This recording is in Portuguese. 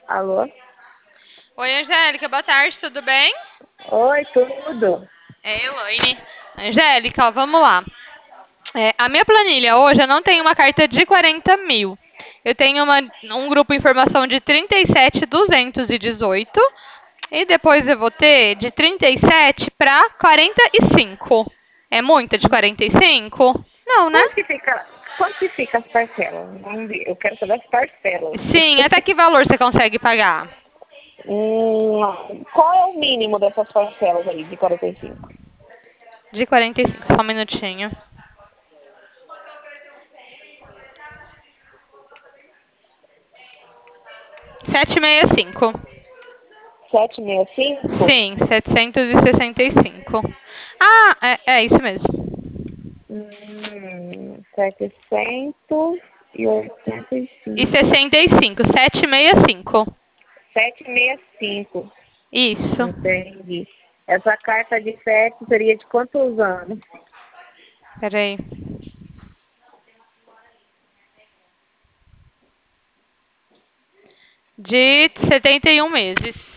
Alô? Oi, Angélica, boa tarde, tudo bem? Oi, tudo? É Elaine. Angélica, ó, vamos lá. A minha planilha hoje eu não tenho uma carta de 40 mil. Eu tenho um grupo informação de 37.218 e depois eu vou ter de 37 para 45. É muita de 45? Não, né? Quanto que fica as parcelas? Vamos ver, eu quero saber as parcelas. Sim, até que valor você consegue pagar? Qual é o mínimo dessas parcelas aí, de 45? De 45, só um minutinho. 765. 765? Sim, 765. Ah, é isso mesmo. 785. E 65, 765. 765, Isso. entendi. Essa carta de 7 seria de quantos anos? Peraí. De 71 meses.